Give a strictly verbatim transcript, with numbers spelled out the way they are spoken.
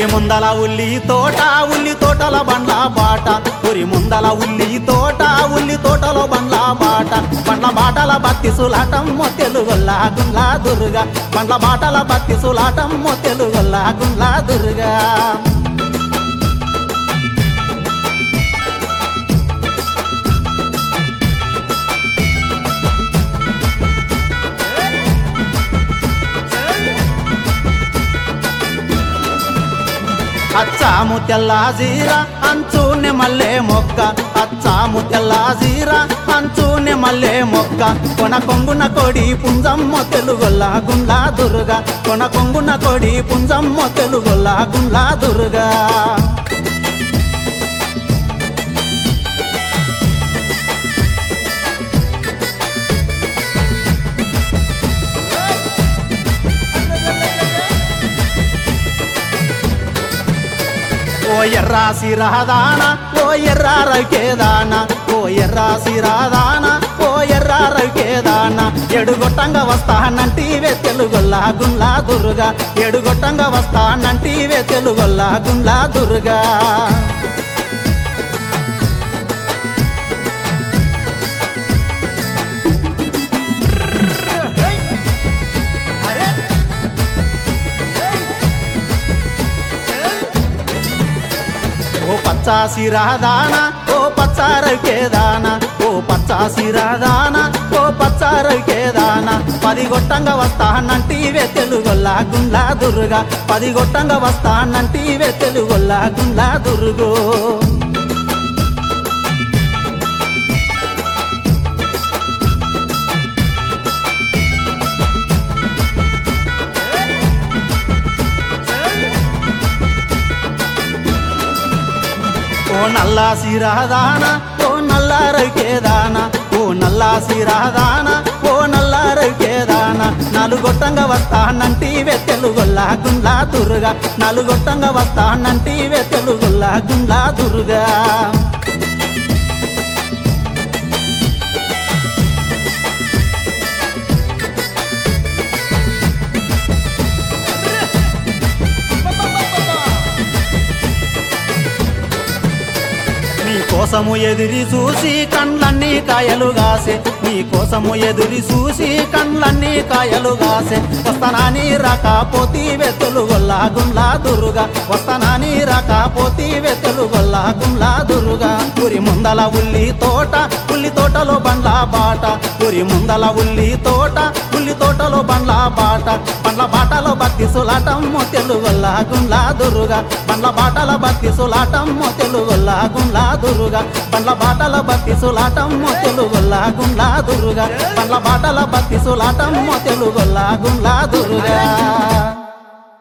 ఊరి ముందల ఉల్లి తోట ఉల్లి తోటల బండ్ల బాట ఊరి ముందల ఉల్లి తోట ఉల్లి తోటలో బండ్ల బాట బండ్ల బాటల బత్తి సులాటం తెలుగొల్లా గుండ్లా దుర్గా బండ్ల బాటల బత్తి సులాటం తెలుగొల్లా గుండ్లా దుర్గా అచ్చాము తెల్ల జీరా అంచునే మల్లె మొక్క అచ్చాము తెల్ల జీరా అంచునే మల్లె మొక్క కొన కొంగున కోడి పుంజమ్మ తెలుగొల్లా గుండ్లా దుర్గా కొన కొంగున కోడి పుంజమ్మ తెలుగొల్లా గుండ్లా దుర్గా ఓ ఎర్రా సిరాదానా ఓ ఎర్రా రవికేదానా ఓ ఎర్రా సిరాదానా ఓ ఎర్రా రవికేదానా ఎడుగొట్టంగా వస్తానంటీవే తెలుగొల్లా గుండ్లా దుర్గా ఎడుగొట్టంగా వస్తానంటీవే తెలుగొల్లా గుండ్లా దుర్గా ఓ పచ్చాసి రాదానా ఓ పచ్చారకేదానా ఓ పచ్చాసి రాదానా ఓ పచ్చారకేదానా పది గొట్టంగా వస్తానంటీవే తెలుగొల్లా గుండ్లా దుర్గా పది గొట్టంగా వస్తానంటీవే తెలుగొల్లా గుండ్లా దుర్గో ఓ నల్లా సిరాదానా ఓ నల్లా రవికేదానా ఓ నల్లా సిరాదానా ఓ నల్లా రవికేదానా నలుగొట్టంగా వస్తానంటీవే తెలుగొల్లా గుండ్లా దుర్గా నలుగొట్టంగా వస్తానంటీవే తెలుగొల్లా గుండ్లా దుర్గా కోసము ఎదురి చూసి కండ్లన్నీ కాయలు గాసే నీ కోసము ఎదురి చూసి కండ్లన్నీ కాయలు గాసే వస్తానాని రాకపోతీవే తెలుగొల్లా గుండ్లా దుర్గా వస్తానాని రాకపోతీవే తెలుగొల్లా గుండ్లా దుర్గా ఊరి ముందల ఉల్లి తోట ఉల్లి తోటలో బండ్ల బాట ఊరి ముందల ఉల్లి తోట ఉల్లి తోటలో బండ్ల బాట బండ్ల బాటలో బత్తి సులాటం తెలుగొల్లా గుండ్లా దుర్గా బండ్ల బాటల బత్తి సులాటం తెలుగొల్లా గుండ్లా దుర్గా బండ్ల బాటల బత్తి సులాటం తెలుగొల్లా గుండ్లా దుర్గా బండ్ల బాటల బత్తి సులాటం తెలుగొల్లా గుండ్లా దుర్గా